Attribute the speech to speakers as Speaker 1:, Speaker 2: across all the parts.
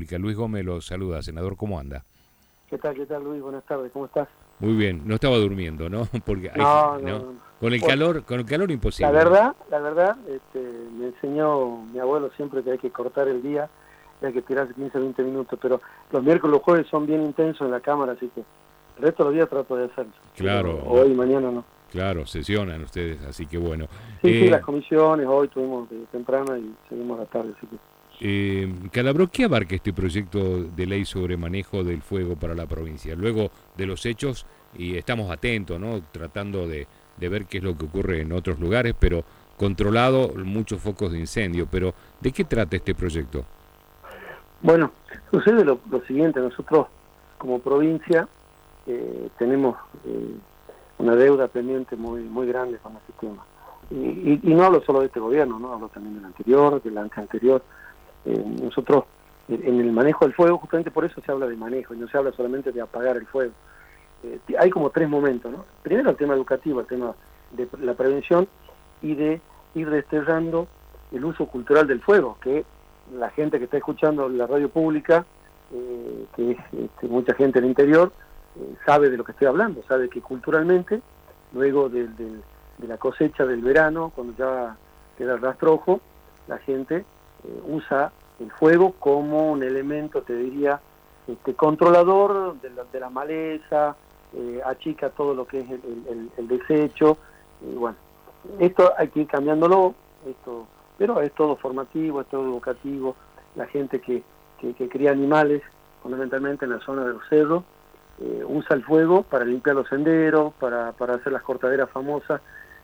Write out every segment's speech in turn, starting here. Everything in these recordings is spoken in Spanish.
Speaker 1: Pública. Luis Gómez lo saluda. Senador, ¿cómo anda?
Speaker 2: ¿Qué tal, Luis? Buenas tardes, ¿cómo estás?
Speaker 1: Muy bien, no estaba durmiendo, ¿no? Porque
Speaker 2: No.
Speaker 1: Con el calor imposible.
Speaker 2: La verdad, me enseñó mi abuelo siempre que hay que cortar el día, y hay que tirarse 15 o 20 minutos, pero los miércoles y los jueves son bien intensos en la cámara, así que el resto de los días trato de hacerlo.
Speaker 1: Claro.
Speaker 2: Hoy y mañana no.
Speaker 1: Claro, sesionan ustedes, así que bueno.
Speaker 2: Sí, las comisiones, hoy tuvimos de temprano y seguimos a la tarde, así que...
Speaker 1: Calabró, ¿qué abarca este proyecto de ley sobre manejo del fuego para la provincia? Luego de los hechos, y estamos atentos, ¿no? Tratando de ver qué es lo que ocurre en otros lugares, pero controlado muchos focos de incendio. Pero, ¿de qué trata este proyecto?
Speaker 2: Bueno, sucede lo siguiente, nosotros como provincia tenemos una deuda pendiente muy grande con este tema. Y no hablo solo de este gobierno, ¿no? Hablo también del anterior, del anterior. Nosotros, en el manejo del fuego, justamente por eso se habla de manejo, y no se habla solamente de apagar el fuego. Hay como tres momentos, ¿no? Primero el tema educativo, el tema de la prevención y de ir desterrando el uso cultural del fuego, que la gente que está escuchando la radio pública, que es mucha gente del interior, sabe de lo que estoy hablando, sabe que culturalmente, luego de la cosecha del verano, cuando ya queda el rastrojo, la gente usa el fuego como un elemento, te diría, controlador de la maleza, achica todo lo que es el desecho, y bueno, esto hay que ir cambiándolo, pero es todo formativo, es todo educativo. La gente que cría animales, fundamentalmente en la zona de los cerros, usa el fuego para limpiar los senderos, para hacer las cortaderas famosas,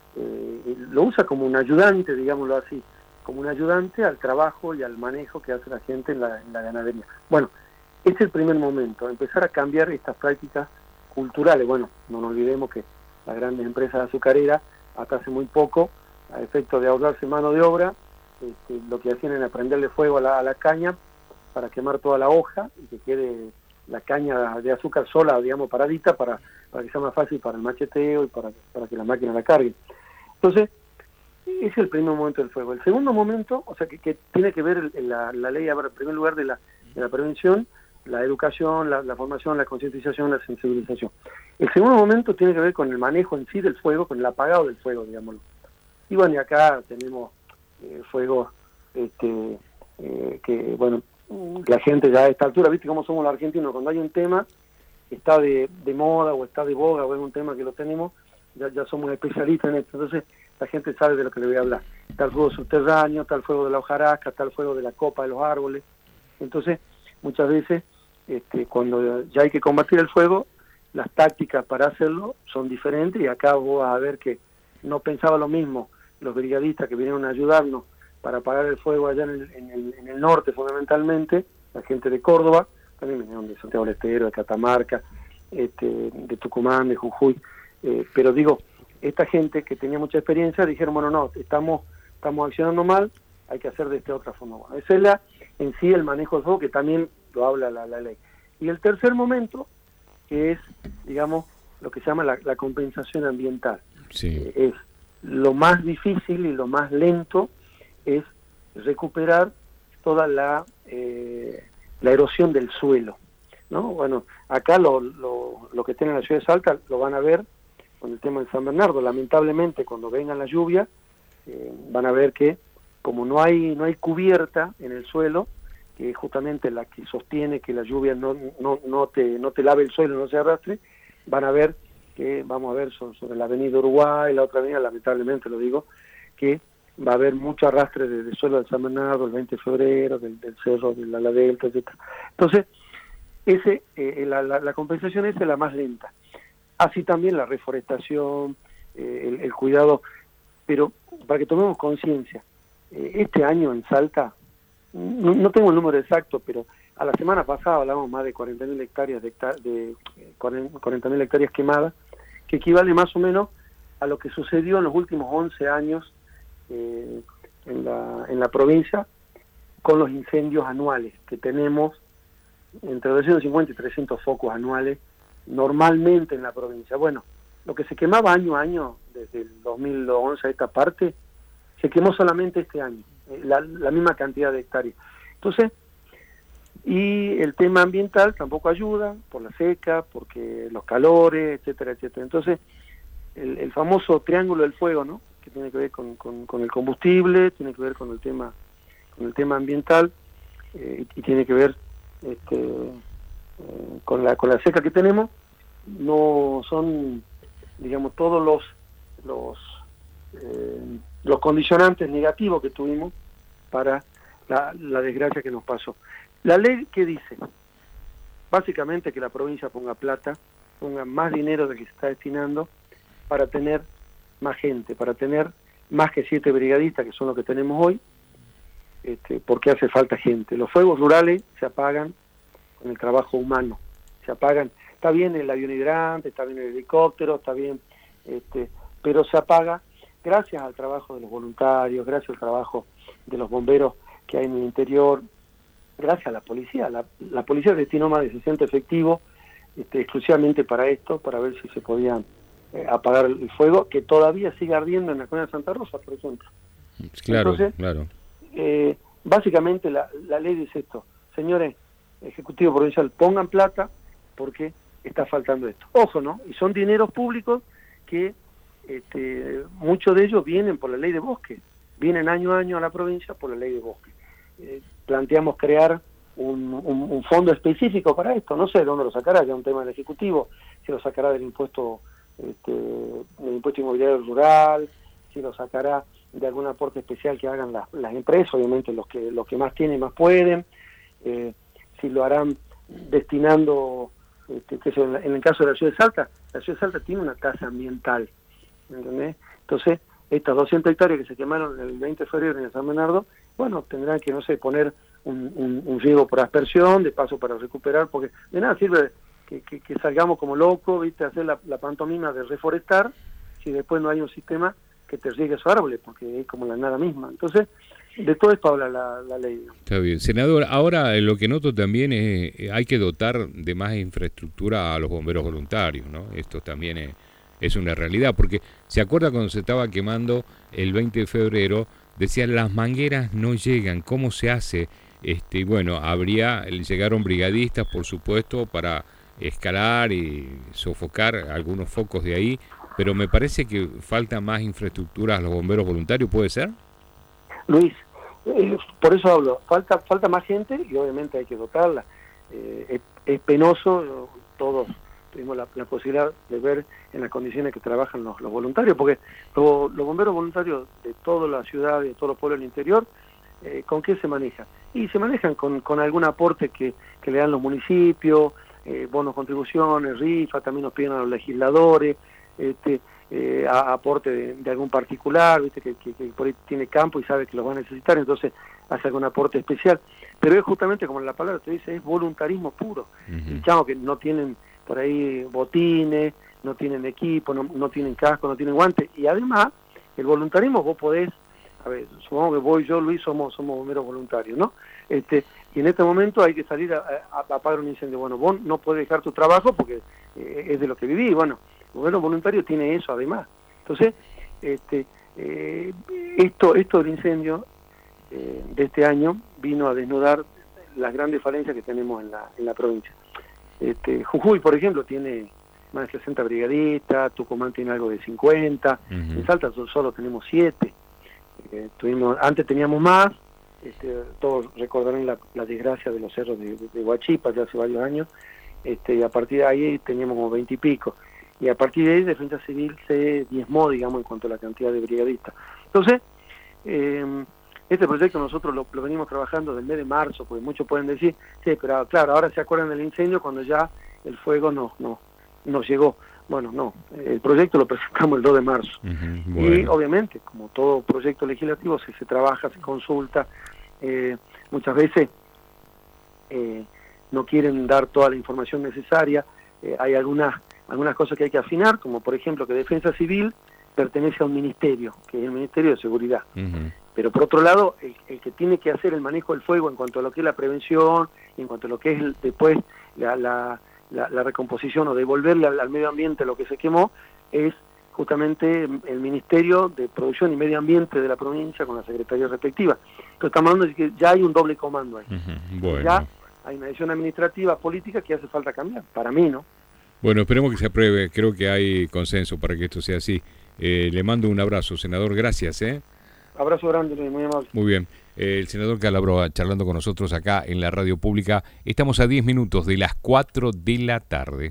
Speaker 2: lo usa como un ayudante, digámoslo así, como un ayudante al trabajo y al manejo que hace la gente en la ganadería. Bueno, este es el primer momento, empezar a cambiar estas prácticas culturales. Bueno, no nos olvidemos que las grandes empresas azucareras, hasta hace muy poco, a efecto de ahorrarse mano de obra, lo que hacían era prenderle fuego a la caña para quemar toda la hoja y que quede la caña de azúcar sola, digamos, paradita, para que sea más fácil para el macheteo y para que la máquina la cargue. Entonces, ese es el primer momento del fuego. El segundo momento, o sea, que tiene que ver la ley, en primer lugar, de la prevención, la educación, la formación, la concientización, la sensibilización. El segundo momento tiene que ver con el manejo en sí del fuego, con el apagado del fuego, digámoslo. Y bueno, y acá tenemos fuegos que, bueno, la gente ya a esta altura, viste cómo somos los argentinos, cuando hay un tema que está de moda o está de boga o es un tema que lo tenemos, ya somos especialistas en esto. Entonces la gente sabe de lo que le voy a hablar. Está el fuego subterráneo, está el fuego de la hojarasca, está el fuego de la copa de los árboles. Entonces, muchas veces, cuando ya hay que combatir el fuego, las tácticas para hacerlo son diferentes, y acá vos vas a ver que no pensaba lo mismo los brigadistas que vinieron a ayudarnos para apagar el fuego allá en el norte, fundamentalmente, la gente de Córdoba, también vinieron de Santiago del Estero, de Catamarca, de Tucumán, de Jujuy, pero digo, esta gente que tenía mucha experiencia dijeron, bueno, no, estamos accionando mal, hay que hacer de esta otra forma. Bueno, ese es en sí el manejo del fuego, que también lo habla la ley. Y el tercer momento, que es, digamos, lo que se llama la compensación ambiental.
Speaker 1: Sí.
Speaker 2: Es lo más difícil y lo más lento, es recuperar toda la erosión del suelo, ¿no? Bueno, acá lo que tienen en la ciudad de Salta lo van a ver con el tema de San Bernardo. Lamentablemente, cuando vengan las lluvias, van a ver que como no hay cubierta en el suelo, que es justamente la que sostiene que la lluvia no te lave el suelo, no se arrastre, van a ver que, vamos a ver sobre la avenida Uruguay, la otra avenida, lamentablemente lo digo, que va a haber mucho arrastre de suelo de San Bernardo, el 20 de febrero, del cerro, de la Delta, etc. Entonces, la compensación es la más lenta. Así también la reforestación, el cuidado, pero para que tomemos conciencia, este año en Salta, no tengo el número exacto, pero a la semana pasada hablamos más de 40.000 hectáreas de 40.000 hectáreas quemadas, que equivale más o menos a lo que sucedió en los últimos 11 años en la provincia, con los incendios anuales, que tenemos entre 250 y 300 focos anuales normalmente en la provincia. Bueno, lo que se quemaba año a año, desde el 2011 a esta parte, se quemó solamente este año, la misma cantidad de hectáreas. Entonces, Y el tema ambiental tampoco ayuda, por la seca, porque los calores, etcétera, etcétera. Entonces, el famoso triángulo del fuego, ¿no? Que tiene que ver con el combustible, tiene que ver con el tema ambiental, y tiene que ver con la seca que tenemos. No son, digamos, todos los condicionantes negativos que tuvimos para la desgracia que nos pasó. La ley, ¿qué dice? Básicamente que la provincia ponga plata, ponga más dinero del que se está destinando para tener más gente, para tener más que 7 brigadistas, que son los que tenemos hoy, porque hace falta gente. Los fuegos rurales se apagan con el trabajo humano, se apagan. Está bien el avión hidrante, está bien el helicóptero, está bien, pero se apaga gracias al trabajo de los voluntarios, gracias al trabajo de los bomberos que hay en el interior, gracias a la policía. La policía destinó más de 60 efectivos exclusivamente para esto, para ver si se podían apagar el fuego, que todavía sigue ardiendo en la colonia de Santa Rosa, por ejemplo.
Speaker 1: Claro,
Speaker 2: entonces,
Speaker 1: claro.
Speaker 2: Básicamente la ley dice esto: señores, Ejecutivo Provincial, pongan plata porque está faltando esto. Ojo, ¿no? Y son dineros públicos que muchos de ellos vienen por la ley de bosque, vienen año a año a la provincia por la ley de bosque. Planteamos crear un fondo específico para esto, no sé de dónde lo sacará, ya un tema del Ejecutivo, si lo sacará del impuesto inmobiliario rural, si lo sacará de algún aporte especial que hagan las empresas, obviamente los que más tienen más pueden, si lo harán destinando, en el caso de la ciudad de Salta tiene una tasa ambiental, ¿entendés? Entonces, estas 200 hectáreas que se quemaron el 20 de febrero en San Bernardo, bueno, tendrán que, no sé, poner un riego por aspersión, de paso para recuperar, porque de nada sirve que salgamos como locos, ¿viste?, a hacer la pantomima de reforestar, si después no hay un sistema que te riegue esos árboles, porque es como la nada misma. Entonces, de todo esto habla la ley.
Speaker 1: Está bien. Senador, ahora lo que noto también es hay que dotar de más infraestructura a los bomberos voluntarios, ¿no? Esto también es una realidad, porque se acuerda cuando se estaba quemando el 20 de febrero, decían las mangueras no llegan, ¿cómo se hace? Bueno, llegaron brigadistas, por supuesto, para escalar y sofocar algunos focos de ahí, pero me parece que falta más infraestructura a los bomberos voluntarios, ¿puede ser?
Speaker 2: Luis, por eso hablo, falta más gente y obviamente hay que dotarla. Es penoso, todos tuvimos la posibilidad de ver en las condiciones que trabajan los voluntarios, porque los bomberos voluntarios de toda la ciudad y de todos los pueblos del interior, ¿con qué se manejan? Y se manejan con algún aporte que le dan los municipios, bonos, contribuciones, rifas, también nos piden a los legisladores, aporte de algún particular, ¿viste? Que por ahí tiene campo y sabe que los va a necesitar, entonces hace algún aporte especial. Pero es justamente como la palabra te dice, es voluntarismo puro. Y chamo, que no tienen por ahí botines, no tienen equipo, no tienen casco, no tienen guantes. Y además, el voluntarismo vos podés, a ver, supongamos que vos y yo, Luis, somos bomberos voluntarios, ¿no? Y en este momento hay que salir a apagar un incendio. Bueno, vos no podés dejar tu trabajo porque es de lo que vivís. Bueno, el bombero voluntario tiene eso además. Entonces, esto del incendio de este año vino a desnudar las grandes falencias que tenemos en la provincia. Jujuy, por ejemplo, tiene más de 60 brigadistas, Tucumán tiene algo de 50, en Salta solo tenemos 7. Antes teníamos más, todos recordarán la desgracia de los cerros de Huachipa ya hace varios años, y a partir de ahí teníamos como 20 y pico. Y a partir de ahí Defensa Civil se diezmó, digamos, en cuanto a la cantidad de brigadistas. Entonces, este proyecto nosotros lo venimos trabajando desde el mes de marzo, porque muchos pueden decir, sí, pero claro, ahora se acuerdan del incendio cuando ya el fuego nos llegó. Bueno, no, el proyecto lo presentamos el 2 de marzo. Bueno. Y obviamente, como todo proyecto legislativo, se trabaja, se consulta, muchas veces no quieren dar toda la información necesaria, hay algunas cosas que hay que afinar, como por ejemplo que Defensa Civil pertenece a un ministerio, que es el Ministerio de Seguridad. Pero por otro lado, el que tiene que hacer el manejo del fuego en cuanto a lo que es la prevención, y en cuanto a lo que es después la recomposición o devolverle al medio ambiente lo que se quemó, es justamente el Ministerio de Producción y Medio Ambiente de la provincia con la secretaría respectiva. Entonces estamos hablando de que ya hay un doble comando ahí.
Speaker 1: Bueno.
Speaker 2: Ya hay una decisión administrativa, política que hace falta cambiar, para mí, ¿no?
Speaker 1: Bueno, esperemos que se apruebe, creo que hay consenso para que esto sea así. Le mando un abrazo, senador, gracias.
Speaker 2: Abrazo grande, muy amable.
Speaker 1: Muy bien, el senador Calabro charlando con nosotros acá en la radio pública. Estamos a 10 minutos de las 4 de la tarde.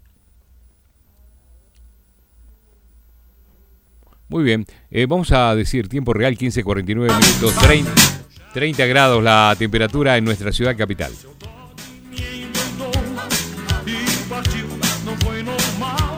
Speaker 1: Muy bien, vamos a decir tiempo real, 15:49 minutos, 30 grados la temperatura en nuestra ciudad capital.